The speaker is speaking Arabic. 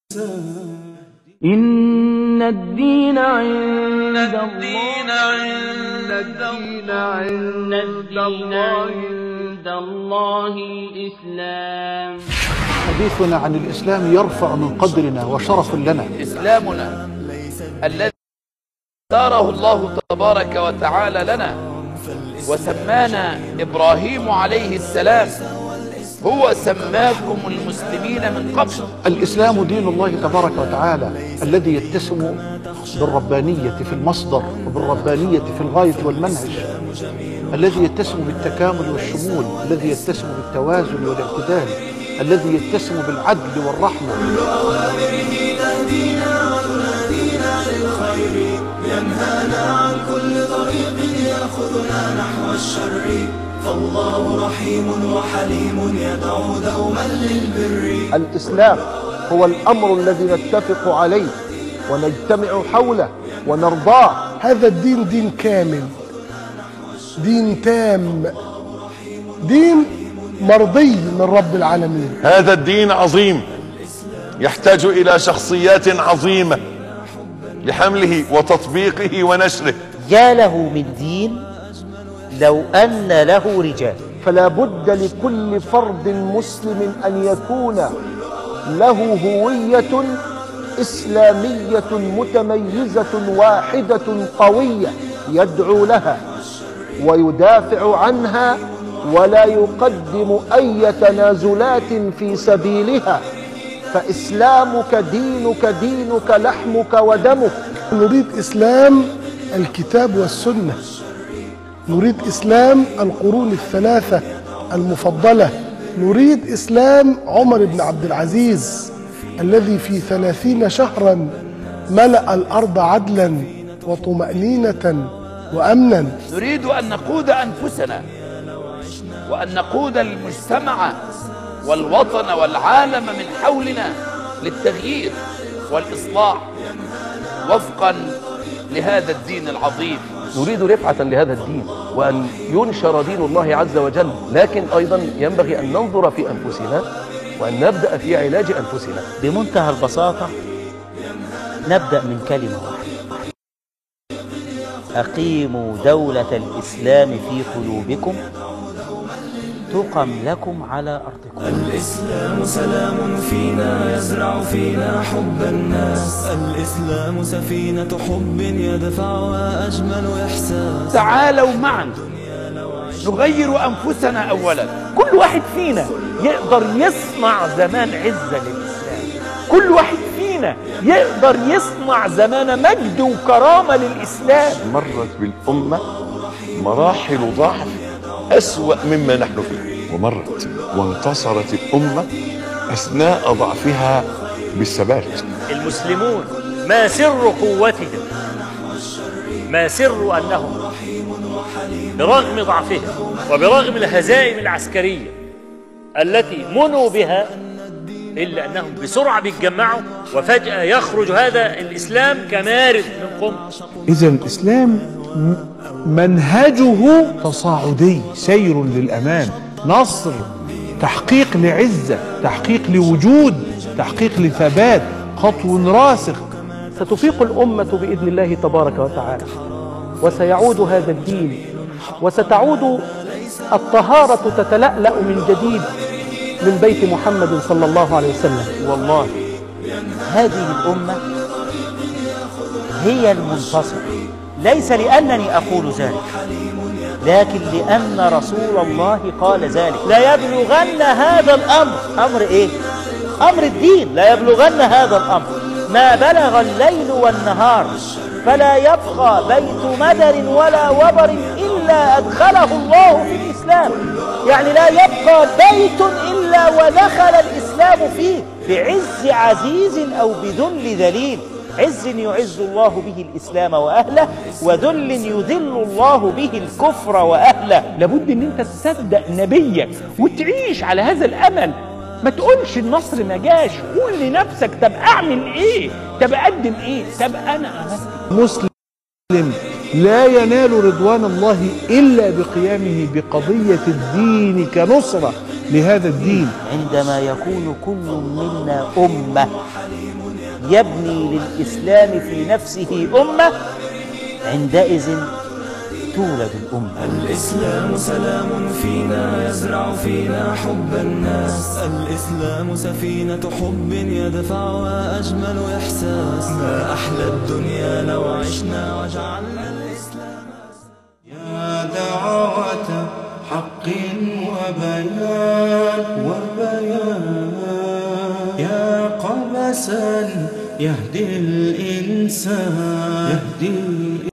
إن الدين عند الله الإسلام. حديثنا عن الإسلام يرفع من قدرنا وشرف لنا. إسلامنا الذي اختاره الله تبارك وتعالى لنا وسمانا إبراهيم عليه السلام، هو سماكم المسلمين من قبل. الإسلام دين الله تبارك وتعالى الذي يتسم بالربانية في المصدر وبالربانية في الغاية والمنهج، الذي يتسم بالتكامل والشمول، الذي يتسم بالتوازن والاعتدال، الذي يتسم بالعدل والرحمة. كل أوامره تهدينا وتنادينا للخير، ينهانا عن كل طريق يأخذنا نحو الشر، فالله رحيم وحليم يدعو دوما للبر. الإسلام هو الأمر الذي نتفق عليه ونجتمع حوله ونرضاه. هذا الدين دين كامل، دين تام، دين مرضي من رب العالمين. هذا الدين عظيم يحتاج إلى شخصيات عظيمة لحمله وتطبيقه ونشره. يا له من دين لو أن له رجال. فلا بد لكل فرد مسلم أن يكون له هوية إسلامية متميزة واحدة قوية يدعو لها ويدافع عنها ولا يقدم أي تنازلات في سبيلها، فإسلامك دينك، دينك لحمك ودمك. نريد إسلام الكتاب والسنة، نريد إسلام القرون الثلاثة المفضلة، نريد إسلام عمر بن عبد العزيز الذي في 30 شهرا ملأ الأرض عدلا وطمأنينة وأمنا. نريد أن نقود أنفسنا وأن نقود المجتمع والوطن والعالم من حولنا للتغيير والإصلاح وفقا لهذا الدين العظيم. نريد رفعة لهذا الدين وأن ينشر دين الله عز وجل، لكن أيضا ينبغي أن ننظر في أنفسنا وأن نبدأ في علاج أنفسنا. بمنتهى البساطة نبدأ من كلمة واحدة: أقيموا دولة الإسلام في قلوبكم تقم لكم على أرضكم. الإسلام سلام فينا يزرع فينا حب الناس، الإسلام سفينة حب يدفعها أجمل إحساس. تعالوا معا نغير أنفسنا أولا. كل واحد فينا يقدر يصنع زمان عزة للإسلام، كل واحد فينا يقدر يصنع زمان مجد وكرامة للإسلام. مرت بالأمة مراحل ضعف أسوأ مما نحن فيه، ومرت وانتصرت الأمة أثناء ضعفها بالثبات. المسلمون ما سر قوتهم، ما سر أنهم برغم ضعفهم وبرغم الهزائم العسكرية التي منوا بها، إلا أنهم بسرعة بيتجمعوا وفجأة يخرج هذا الإسلام كمارد من قم. إذا الإسلام منهجه تصاعدي، سير للأمام، نصر، تحقيق لعزة، تحقيق لوجود، تحقيق لثبات، خطو راسخ. ستفيق الأمة بإذن الله تبارك وتعالى، وسيعود هذا الدين، وستعود الطهارة تتلألأ من جديد من بيت محمد صلى الله عليه وسلم. والله هذه الأمة هي المنتصر، ليس لأنني أقول ذلك، لكن لأن رسول الله قال ذلك. لا يبلغن هذا الأمر، أمر إيه؟ أمر الدين. لا يبلغن هذا الأمر ما بلغ الليل والنهار، فلا يبقى بيت مدر ولا وبر إلا أدخله الله في الإسلام. يعني لا يبقى بيت إلا ودخل الإسلام فيه، بعز عزيز أو بذل ذليل. عز يعز الله به الإسلام وأهله، وذل يذل الله به الكفر وأهله. لابد ان انت تصدق نبيك وتعيش على هذا الامل، ما تقولش النصر ما جاش، قول لنفسك طب اعمل ايه، طب اقدم ايه، طب انا عملت. مسلم لا ينال رضوان الله إلا بقيامه بقضية الدين كنصرة لهذا الدين. عندما يكون كل منا أمة يبني للإسلام في نفسه أمة، عندئذ تولد الأمة. الإسلام سلام فينا يزرع فينا حب الناس. الإسلام سفينة حب يدفعها أجمل إحساس. ما أحلى الدنيا لو عشنا وجعلنا الإسلام. يا دعوة حق وبيان يا قبسا يهدي الإنسان